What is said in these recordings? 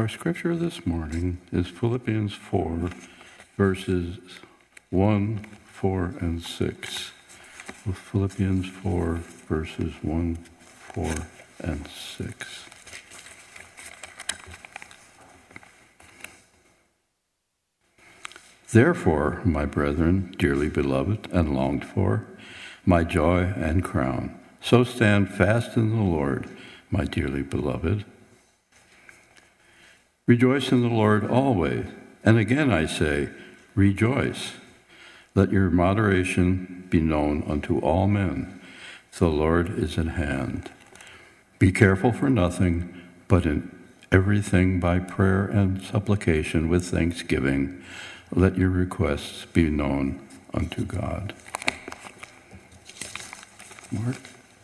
Our scripture this morning is Philippians 4, verses 1, 4, and 6. Philippians 4, verses 1, 4, and 6. Therefore, my brethren, dearly beloved and longed for, my joy and crown, so stand fast in the Lord, my dearly beloved. Rejoice in the Lord always, and again I say, rejoice. Let your moderation be known unto all men. The Lord is at hand. Be careful for nothing, but in everything by prayer and supplication with thanksgiving, let your requests be known unto God. Mark?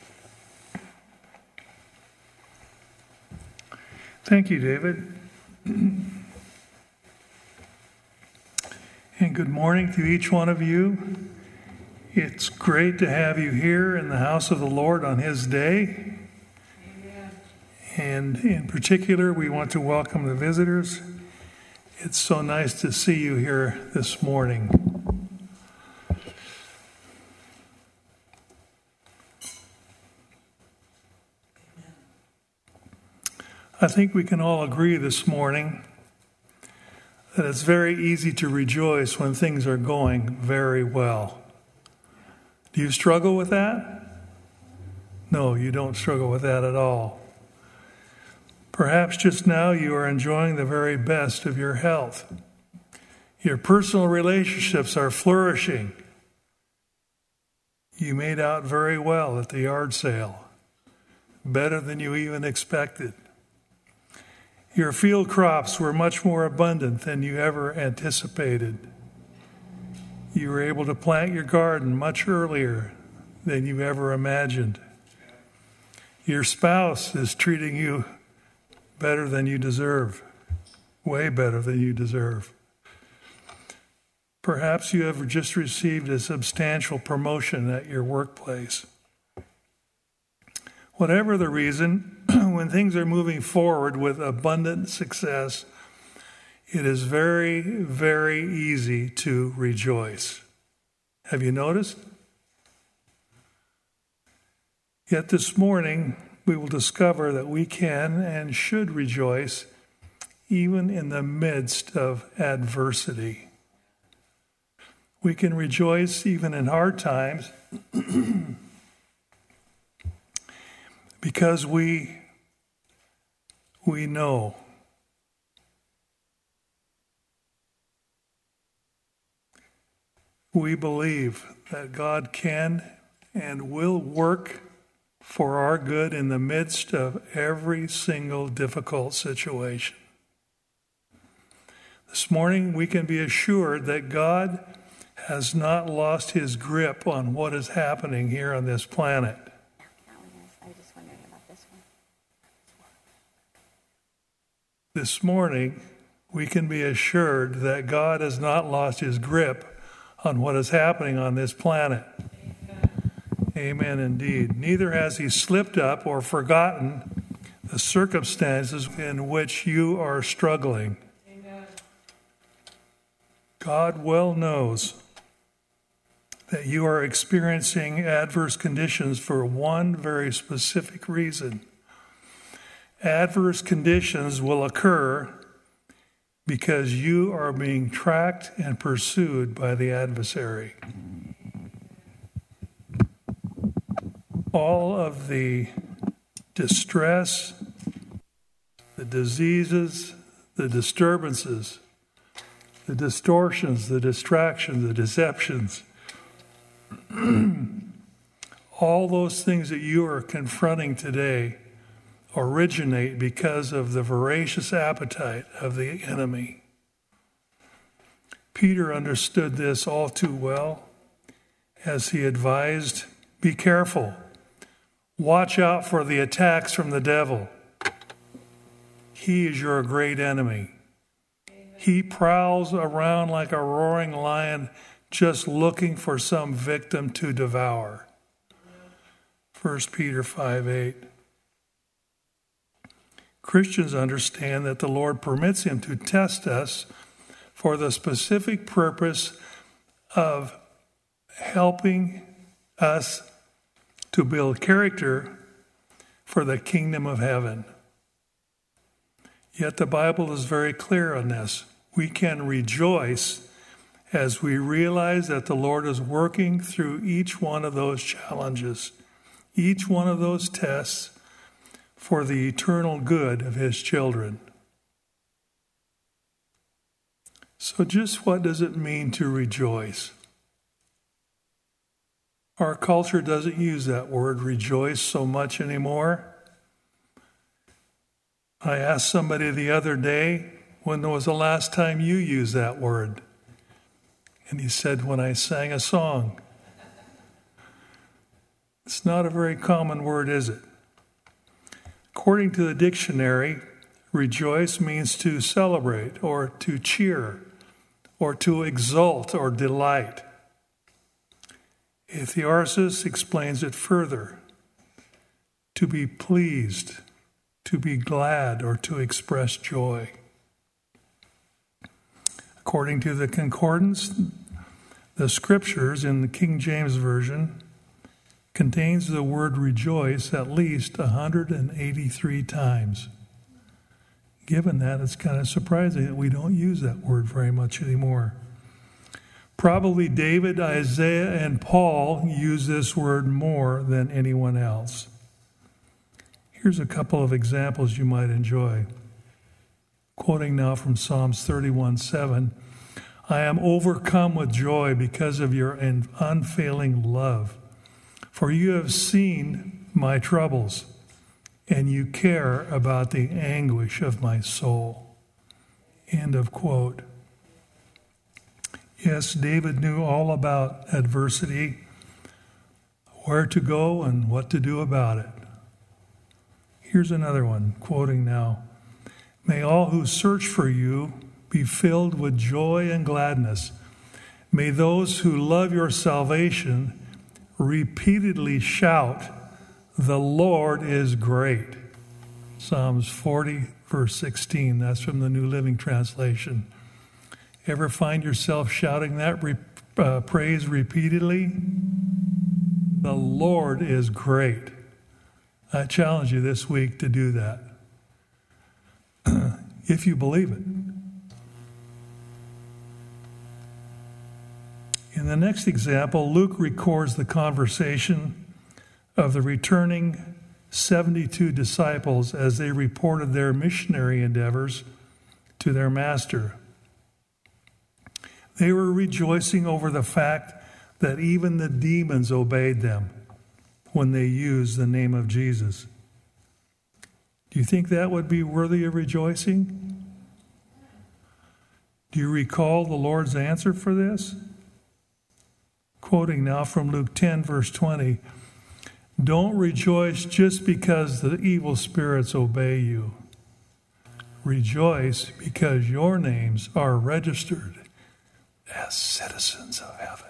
Thank you, David. And good morning to each one of you. It's great to have you here in the house of the Lord on His day. Amen. And in particular, we want to welcome the visitors. It's so nice to see you here this morning. I think we can all agree this morning that it's very easy to rejoice when things are going very well. Do you struggle with that? No, you don't struggle with that at all. Perhaps just now you are enjoying the very best of your health. Your personal relationships are flourishing. You made out very well at the yard sale, better than you even expected. Your field crops were much more abundant than you ever anticipated. You were able to plant your garden much earlier than you ever imagined. Your spouse is treating you better than you deserve, way better than you deserve. Perhaps you have just received a substantial promotion at your workplace. Whatever the reason, when things are moving forward with abundant success, it is very, very easy to rejoice. Have you noticed? Yet this morning, we will discover that we can and should rejoice even in the midst of adversity. We can rejoice even in hard times because we know we believe that God can and will work for our good in the midst of every single difficult situation. This morning we can be assured that God has not lost His grip on what is happening here on this planet. This morning, we can be assured that God has not lost His grip on what is happening on this planet. Amen, indeed. Neither has He slipped up or forgotten the circumstances in which you are struggling. Amen. God well knows that you are experiencing adverse conditions for one very specific reason. Adverse conditions will occur because you are being tracked and pursued by the adversary. All of the distress, the diseases, the disturbances, the distortions, the distractions, the deceptions, all those things that you are confronting today originate because of the voracious appetite of the enemy. Peter understood this all too well as he advised, be careful. Watch out for the attacks from the devil. He is your great enemy. He prowls around like a roaring lion, just looking for some victim to devour. 1 Peter 5:8. Christians understand that the Lord permits him to test us for the specific purpose of helping us to build character for the kingdom of heaven. Yet the Bible is very clear on this. We can rejoice as we realize that the Lord is working through each one of those challenges, each one of those tests for the eternal good of his children. So just what does it mean to rejoice? Our culture doesn't use that word rejoice so much anymore. I asked somebody the other day, when was the last time you used that word? And he said, when I sang a song. It's not a very common word, is it? According to the dictionary, rejoice means to celebrate or to cheer or to exult or delight. Theosis explains it further: to be pleased, to be glad, or to express joy. According to the concordance, the scriptures in the King James Version contains the word rejoice at least 183 times. Given that, it's kind of surprising that we don't use that word very much anymore. Probably David, Isaiah, and Paul use this word more than anyone else. Here's a couple of examples you might enjoy. Quoting now from Psalms 31:7, I am overcome with joy because of your unfailing love. For you have seen my troubles, and you care about the anguish of my soul. End of quote. Yes, David knew all about adversity, where to go and what to do about it. Here's another one, quoting now. May all who search for you be filled with joy and gladness. May those who love your salvation repeatedly shout, the Lord is great. Psalms 40, verse 16. That's from the New Living Translation. Ever find yourself shouting that praise repeatedly? The Lord is great. I challenge you this week to do that. If you believe it. In the next example, Luke records the conversation of the returning 72 disciples as they reported their missionary endeavors to their master. They were rejoicing over the fact that even the demons obeyed them when they used the name of Jesus. Do you think that would be worthy of rejoicing? Do you recall the Lord's answer for this? Quoting now from Luke 10, verse 20, don't rejoice just because the evil spirits obey you. Rejoice because your names are registered as citizens of heaven.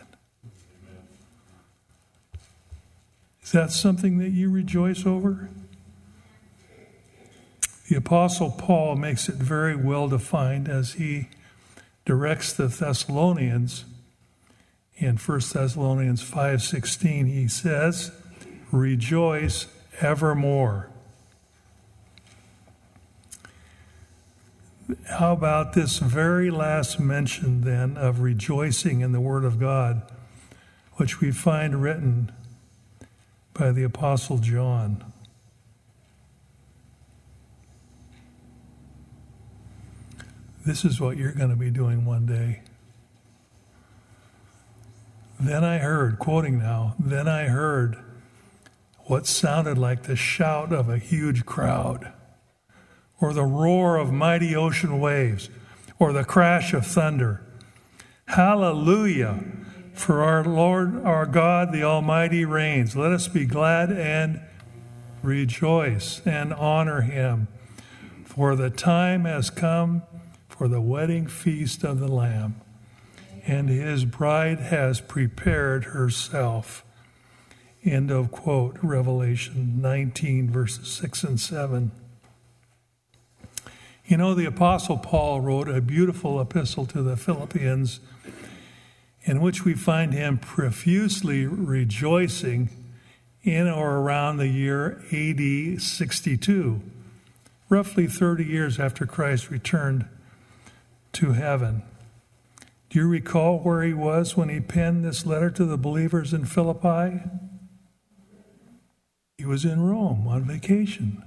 Is that something that you rejoice over? The Apostle Paul makes it very well defined as he directs the Thessalonians in 1 Thessalonians 5:16. He says, rejoice evermore. How about this very last mention then of rejoicing in the Word of God, which we find written by the Apostle John? This is what you're going to be doing one day. Then I heard, quoting now, then I heard what sounded like the shout of a huge crowd, or the roar of mighty ocean waves, or the crash of thunder. Hallelujah! For our Lord, our God, the Almighty reigns. Let us be glad and rejoice and honor him. For the time has come for the wedding feast of the Lamb, and his bride has prepared herself. End of quote. Revelation 19, verses 6 and 7. You know, the Apostle Paul wrote a beautiful epistle to the Philippians in which we find him profusely rejoicing in or around the year AD 62, roughly 30 years after Christ returned to heaven. Do you recall where he was when he penned this letter to the believers in Philippi? He was in Rome on vacation.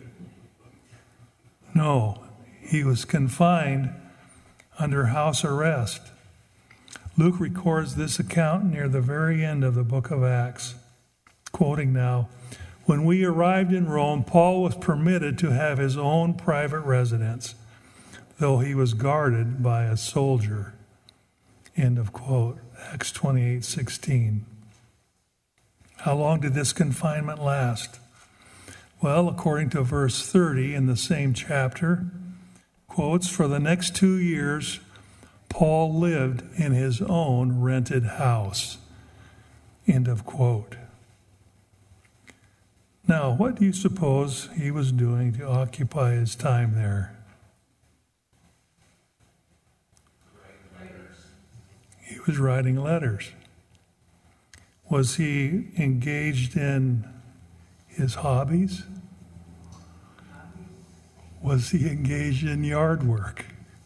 No, he was confined under house arrest. Luke records this account near the very end of the book of Acts. Quoting now, "When we arrived in Rome, Paul was permitted to have his own private residence, though he was guarded by a soldier." End of quote. Acts 28:16. How long did this confinement last? Well, according to verse 30 in the same chapter, quotes, "For the next 2 years, Paul lived in his own rented house." End of quote. Now, what do you suppose he was doing to occupy his time there? He was writing letters. Was he engaged in his hobbies? Was he engaged in yard work?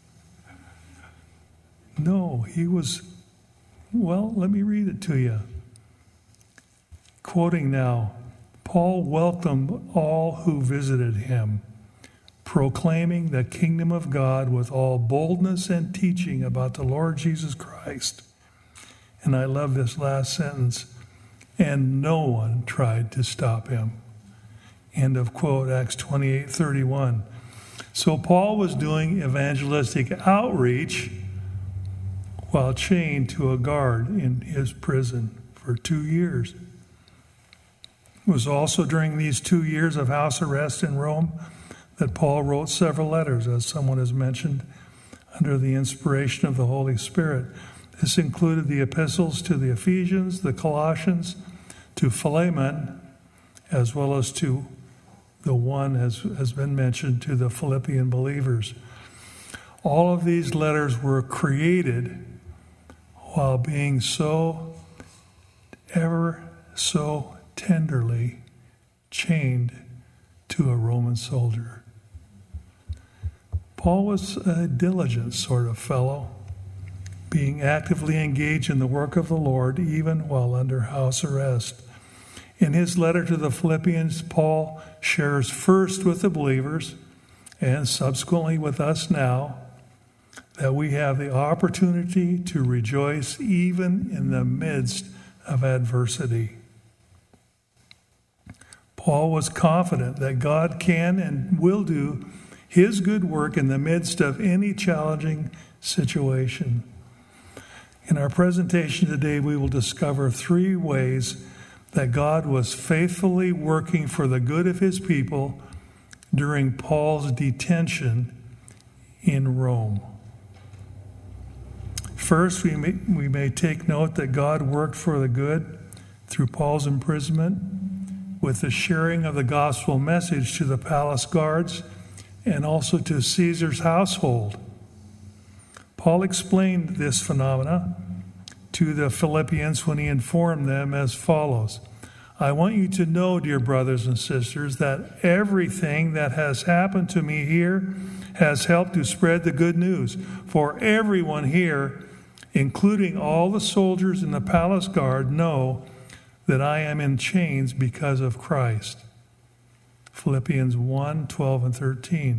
No, he was, well, let me read it to you. Quoting now, "Paul welcomed all who visited him, proclaiming the kingdom of God with all boldness and teaching about the Lord Jesus Christ." And I love this last sentence, "and no one tried to stop him." End of quote, Acts 28:31. So Paul was doing evangelistic outreach while chained to a guard in his prison for 2 years. It was also during these 2 years of house arrest in Rome that Paul wrote several letters, as someone has mentioned, under the inspiration of the Holy Spirit. This included the epistles to the Ephesians, the Colossians, to Philemon, as well as to the one, as has been mentioned, to the Philippian believers. All of these letters were created while being ever so tenderly chained to a Roman soldier. Paul was a diligent sort of fellow, being actively engaged in the work of the Lord even while under house arrest. In his letter to the Philippians, Paul shares first with the believers and subsequently with us now that we have the opportunity to rejoice even in the midst of adversity. Paul was confident that God can and will do his good work in the midst of any challenging situation. In our presentation today, we will discover 3 ways that God was faithfully working for the good of his people during Paul's detention in Rome. First, we may take note that God worked for the good through Paul's imprisonment with the sharing of the gospel message to the palace guards and also to Caesar's household. Paul explained this phenomena to the Philippians when he informed them as follows: "I want you to know, dear brothers and sisters, that everything that has happened to me here has helped to spread the good news. For everyone here, including all the soldiers in the palace guard, know that I am in chains because of Christ." Philippians 1:12 and 13.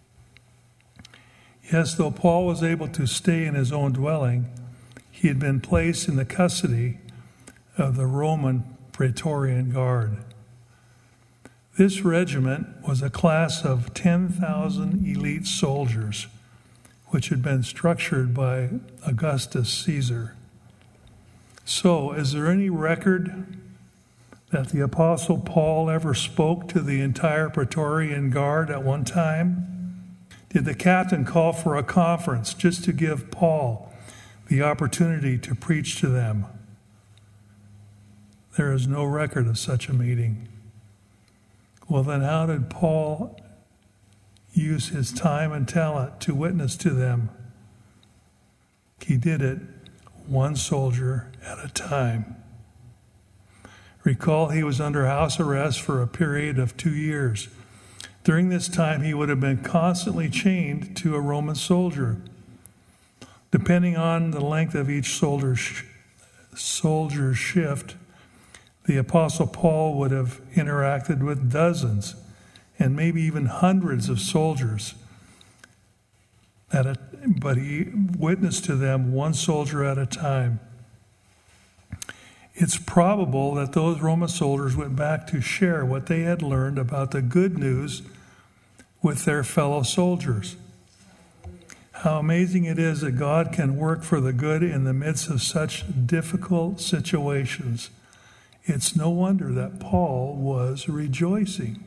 Yes, though Paul was able to stay in his own dwelling, he had been placed in the custody of the Roman Praetorian Guard. This regiment was a class of 10,000 elite soldiers, which had been structured by Augustus Caesar. So, is there any record that the Apostle Paul ever spoke to the entire Praetorian Guard at one time? Did the captain call for a conference just to give Paul the opportunity to preach to them? There is no record of such a meeting. Well, then how did Paul use his time and talent to witness to them. He did it one soldier at a time. Recall, he was under house arrest for a period of 2 years. During this time, he would have been constantly chained to a Roman soldier. Depending on the length of each soldier's shift, the Apostle Paul would have interacted with dozens and maybe even hundreds of soldiers. But he witnessed to them one soldier at a time. It's probable that those Roman soldiers went back to share what they had learned about the good news with their fellow soldiers. How amazing it is that God can work for the good in the midst of such difficult situations. It's no wonder that Paul was rejoicing.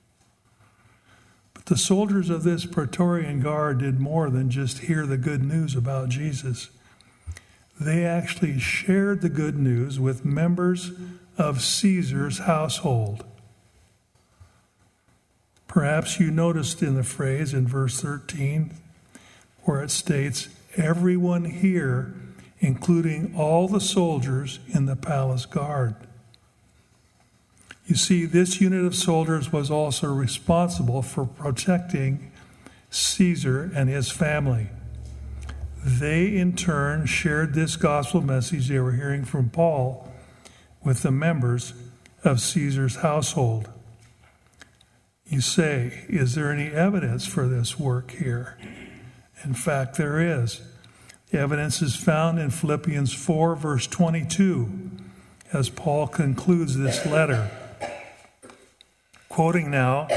But the soldiers of this Praetorian Guard did more than just hear the good news about Jesus. They actually shared the good news with members of Caesar's household. Perhaps you noticed in the phrase in verse 13 where it states, everyone here, including all the soldiers in the palace guard. You see, this unit of soldiers was also responsible for protecting Caesar and his family. They, in turn, shared this gospel message they were hearing from Paul with the members of Caesar's household. You say, is there any evidence for this work here? In fact, there is. The evidence is found in Philippians 4, verse 22, as Paul concludes this letter. Quoting now,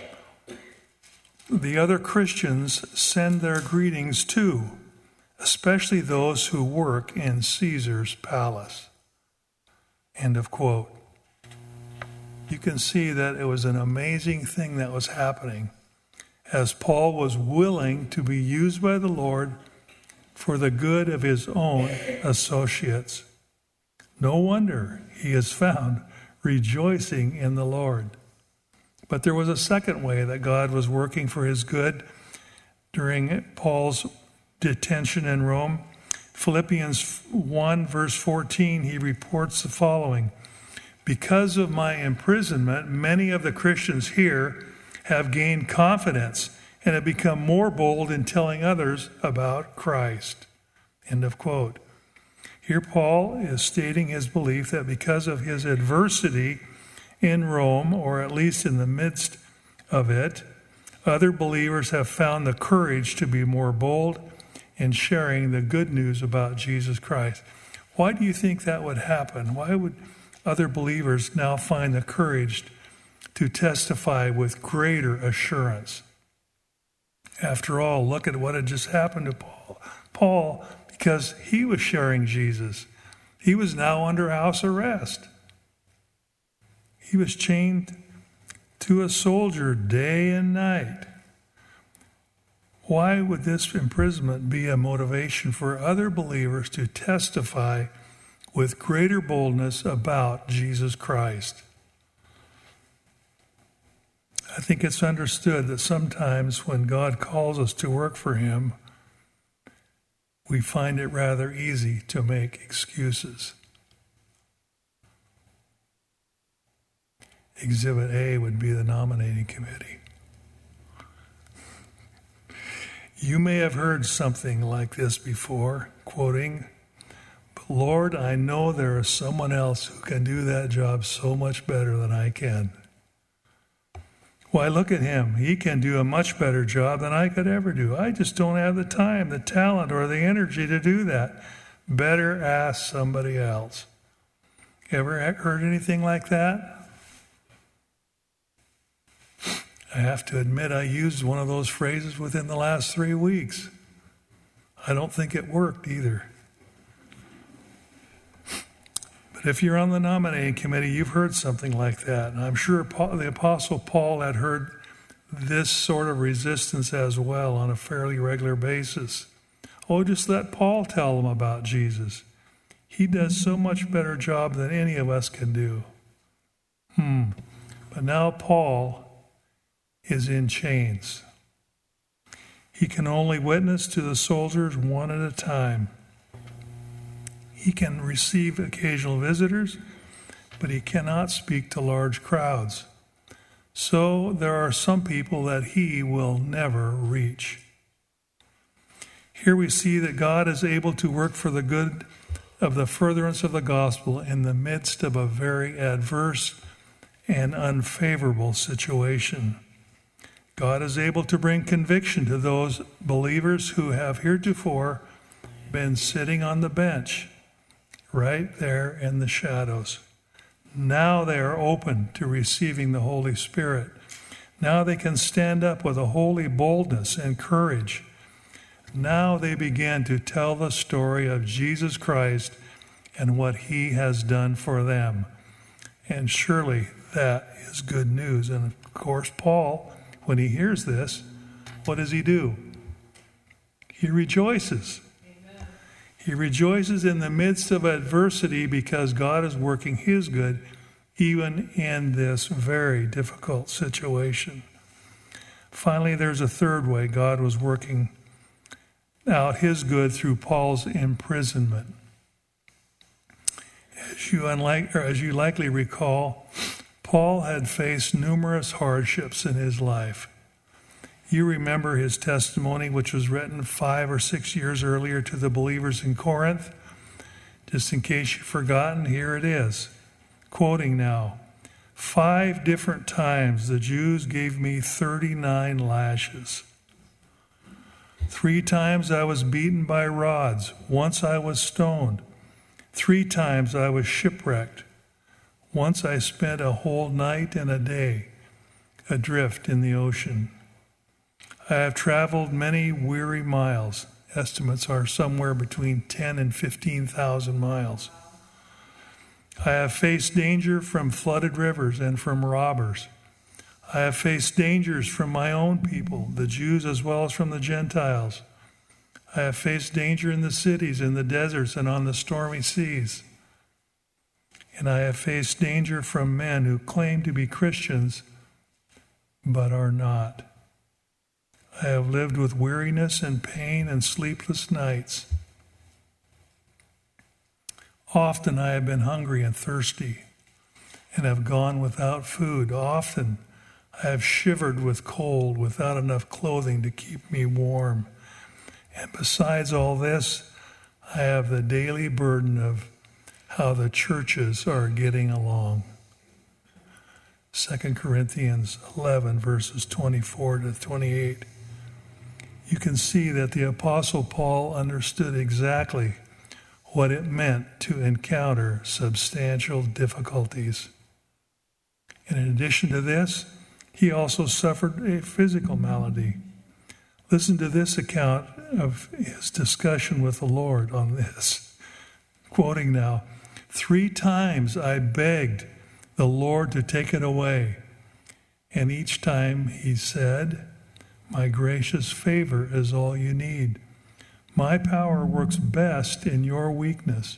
the other Christians send their greetings too, especially those who work in Caesar's palace. End of quote. You can see that it was an amazing thing that was happening as Paul was willing to be used by the Lord for the good of his own associates. No wonder he is found rejoicing in the Lord. But there was a second way that God was working for his good during Paul's detention in Rome. Philippians 1, verse 14, he reports the following. Because of my imprisonment, many of the Christians here have gained confidence and have become more bold in telling others about Christ. End of quote. Here Paul is stating his belief that because of his adversity in Rome, or at least in the midst of it, other believers have found the courage to be more bold in sharing the good news about Jesus Christ. Why do you think that would happen? Why would other believers now find the courage to testify with greater assurance? After all, look at what had just happened to Paul, because he was sharing Jesus. He was now under house arrest. He was chained to a soldier day and night. Why would this imprisonment be a motivation for other believers to testify with greater boldness about Jesus Christ? I think it's understood that sometimes when God calls us to work for him, we find it rather easy to make excuses. Exhibit A would be the nominating committee. You may have heard something like this before, quoting, "But Lord, I know there is someone else who can do that job so much better than I can. Why, look at him. He can do a much better job than I could ever do. I just don't have the time, the talent, or the energy to do that. Better ask somebody else." Ever heard anything like that? I have to admit I used one of those phrases within the last 3 weeks. I don't think it worked either. But if you're on the nominating committee, you've heard something like that. And I'm sure the Apostle Paul had heard this sort of resistance as well on a fairly regular basis. Oh, just let Paul tell them about Jesus. He does so much better job than any of us can do. But now Paul is in chains. He can only witness to the soldiers one at a time. He can receive occasional visitors, but he cannot speak to large crowds. So there are some people that he will never reach. Here we see that God is able to work for the good of the furtherance of the gospel in the midst of a very adverse and unfavorable situation. God is able to bring conviction to those believers who have heretofore been sitting on the bench, right there in the shadows. Now they are open to receiving the Holy Spirit. Now they can stand up with a holy boldness and courage. Now they begin to tell the story of Jesus Christ and what he has done for them. And surely that is good news. And of course, Paul, when he hears this, what does he do? He rejoices. Amen. He rejoices in the midst of adversity because God is working his good even in this very difficult situation. Finally, there's a third way God was working out his good through Paul's imprisonment. As you likely recall, Paul had faced numerous hardships in his life. You remember his testimony, which was written 5 or 6 years earlier to the believers in Corinth. Just in case you've forgotten, here it is. Quoting now, 5 different times the Jews gave me 39 lashes. 3 times I was beaten by rods. Once I was stoned. 3 times I was shipwrecked. Once I spent a whole night and a day adrift in the ocean. I have traveled many weary miles. Estimates are somewhere between 10 and 15,000 miles. I have faced danger from flooded rivers and from robbers. I have faced dangers from my own people, the Jews as well as from the Gentiles. I have faced danger in the cities, in the deserts, and on the stormy seas. And I have faced danger from men who claim to be Christians, but are not. I have lived with weariness and pain and sleepless nights. Often I have been hungry and thirsty and have gone without food. Often I have shivered with cold without enough clothing to keep me warm. And besides all this, I have the daily burden of how the churches are getting along. 2 Corinthians 11, verses 24 to 28. You can see that the Apostle Paul understood exactly what it meant to encounter substantial difficulties. And in addition to this, he also suffered a physical malady. Listen to this account of his discussion with the Lord on this. Quoting now, 3 times I begged the Lord to take it away. And each time he said, my gracious favor is all you need. My power works best in your weakness.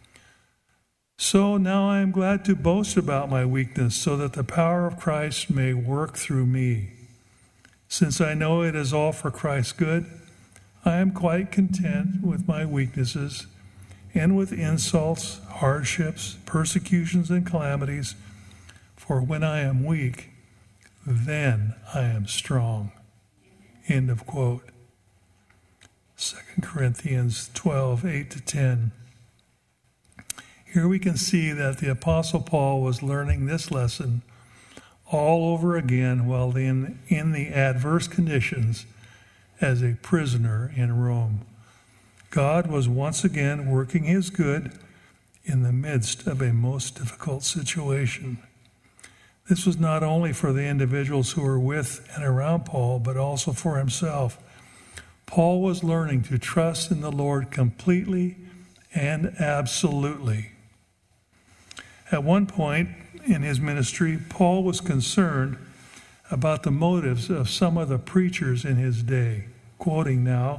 So now I am glad to boast about my weakness so that the power of Christ may work through me. Since I know it is all for Christ's good, I am quite content with my weaknesses and with insults, hardships, persecutions, and calamities. For when I am weak, then I am strong. End of quote. 2 Corinthians 12, 8 to 10. Here we can see that the Apostle Paul was learning this lesson all over again while in the adverse conditions as a prisoner in Rome. God was once again working his good in the midst of a most difficult situation. This was not only for the individuals who were with and around Paul, but also for himself. Paul was learning to trust in the Lord completely and absolutely. At one point in his ministry, Paul was concerned about the motives of some of the preachers in his day. Quoting now,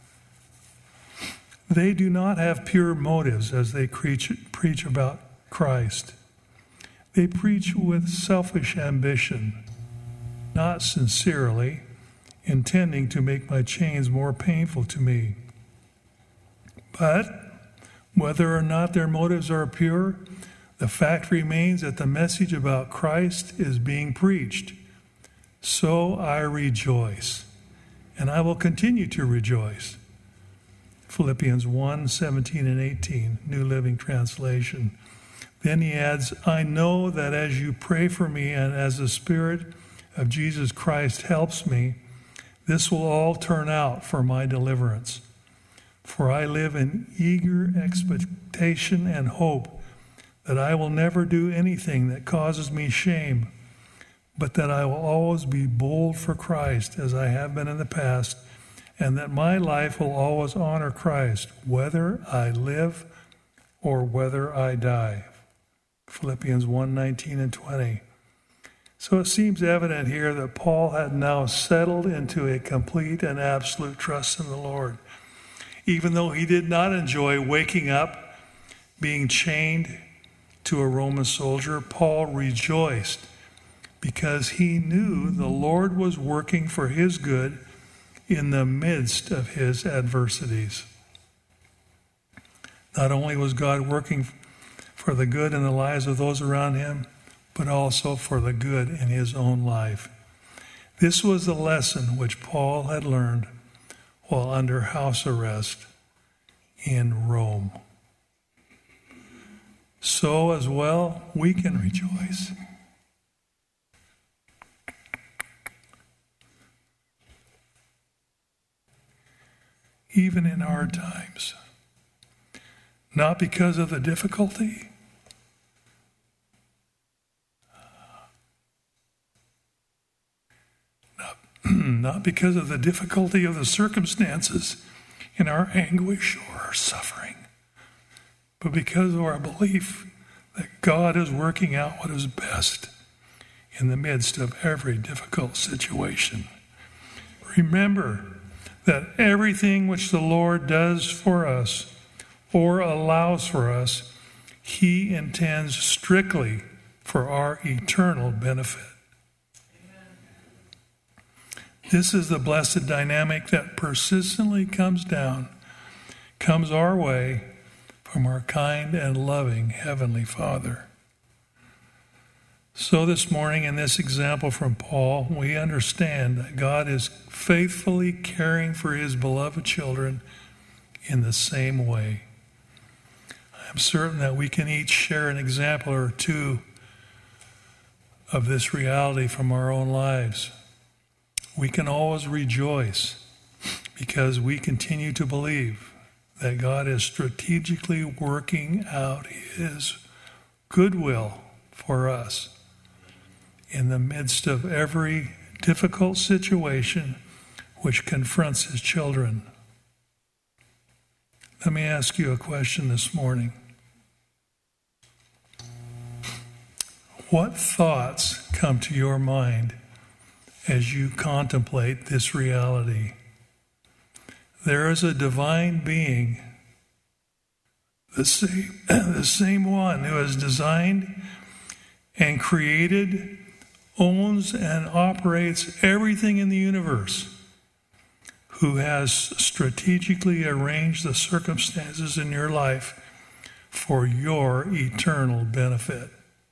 they do not have pure motives as they preach about Christ. They preach with selfish ambition, not sincerely, intending to make my chains more painful to me. But whether or not their motives are pure, the fact remains that the message about Christ is being preached. So I rejoice, and I will continue to rejoice. Philippians 1:17 and 18, New Living Translation. Then he adds, I know that as you pray for me and as the Spirit of Jesus Christ helps me, this will all turn out for my deliverance. For I live in eager expectation and hope that I will never do anything that causes me shame, but that I will always be bold for Christ as I have been in the past, and that my life will always honor Christ, whether I live or whether I die. Philippians 1:19 and 20. So it seems evident here that Paul had now settled into a complete and absolute trust in the Lord. Even though he did not enjoy waking up, being chained to a Roman soldier, Paul rejoiced because he knew the Lord was working for his good in the midst of his adversities. Not only was God working for the good in the lives of those around him, but also for the good in his own life. This was the lesson which Paul had learned while under house arrest in Rome. So as well, we can rejoice. Even in hard times. Not because of the difficulty, not because of the difficulty of the circumstances in our anguish or our suffering, but because of our belief that God is working out what is best in the midst of every difficult situation. Remember that everything which the Lord does for us or allows for us, he intends strictly for our eternal benefit. This is the blessed dynamic that persistently comes our way from our kind and loving Heavenly Father. So this morning, in this example from Paul, we understand that God is faithfully caring for his beloved children in the same way. I'm certain that we can each share an example or two of this reality from our own lives. We can always rejoice because we continue to believe that God is strategically working out his goodwill for us in the midst of every difficult situation which confronts his children. Let me ask you a question this morning. What thoughts come to your mind as you contemplate this reality? There is a divine being, the same one who has designed and created, owns and operates everything in the universe, who has strategically arranged the circumstances in your life for your eternal benefit.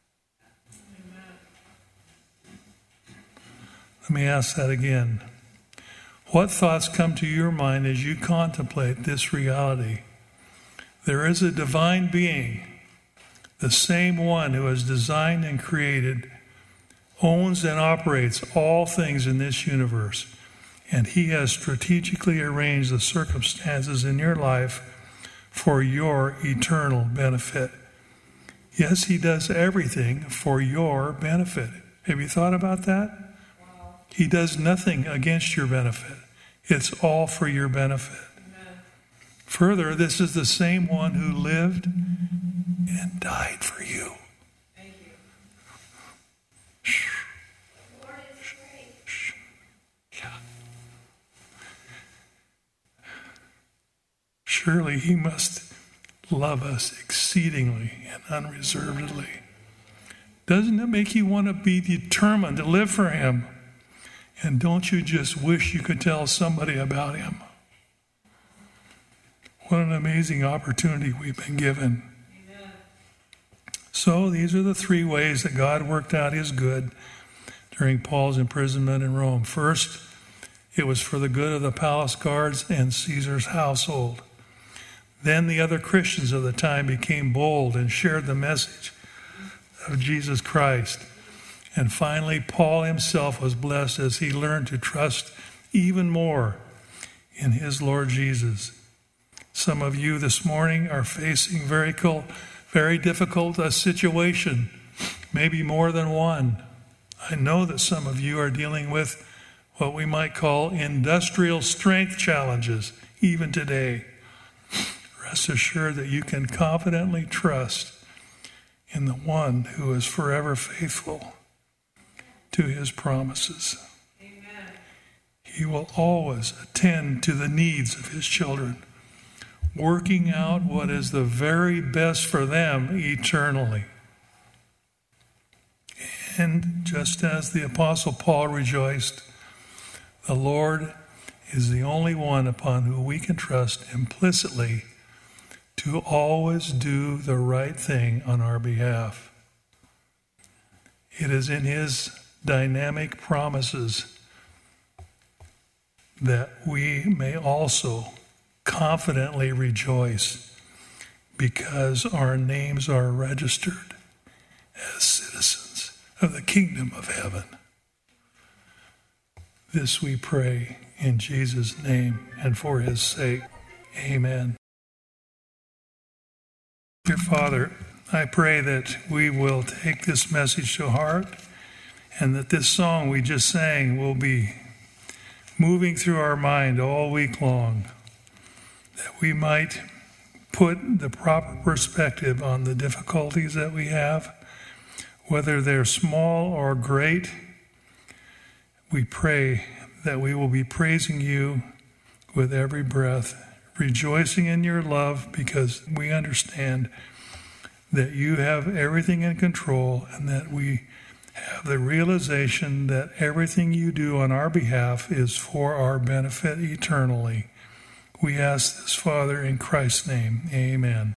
Let me ask that again. What thoughts come to your mind as you contemplate this reality? There is a divine being, the same one who has designed and created, owns and operates all things in this universe, and he has strategically arranged the circumstances in your life for your eternal benefit. Yes, he does everything for your benefit. Have you thought about that? He does nothing against your benefit. It's all for your benefit. Amen. Further, this is the same one who lived and died for you. Thank you. Shh. Lord is great. Shh. Yeah. Surely he must love us exceedingly and unreservedly. Doesn't it make you want to be determined to live for him And don't you just wish you could tell somebody about him? What an amazing opportunity we've been given. Amen. So these are the three ways that God worked out his good during Paul's imprisonment in Rome. First, it was for the good of the palace guards and Caesar's household. Then the other Christians of the time became bold and shared the message of Jesus Christ. And finally, Paul himself was blessed as he learned to trust even more in his Lord Jesus. Some of you this morning are facing very difficult situation, maybe more than one. I know that some of you are dealing with what we might call industrial strength challenges, even today. Rest assured that you can confidently trust in the one who is forever faithful to his promises. Amen. He will always attend to the needs of his children, working out what is the very best for them eternally. And just as the Apostle Paul rejoiced, the Lord is the only one upon whom we can trust implicitly to always do the right thing on our behalf. It is in his dynamic promises that we may also confidently rejoice because our names are registered as citizens of the kingdom of heaven. This we pray in Jesus' name and for his sake. Amen. Dear Father, I pray that we will take this message to heart and that this song we just sang will be moving through our mind all week long, that we might put the proper perspective on the difficulties that we have, whether they're small or great. We pray that we will be praising you with every breath, rejoicing in your love because we understand that you have everything in control and that we have the realization that everything you do on our behalf is for our benefit eternally. We ask this, Father, in Christ's name. Amen.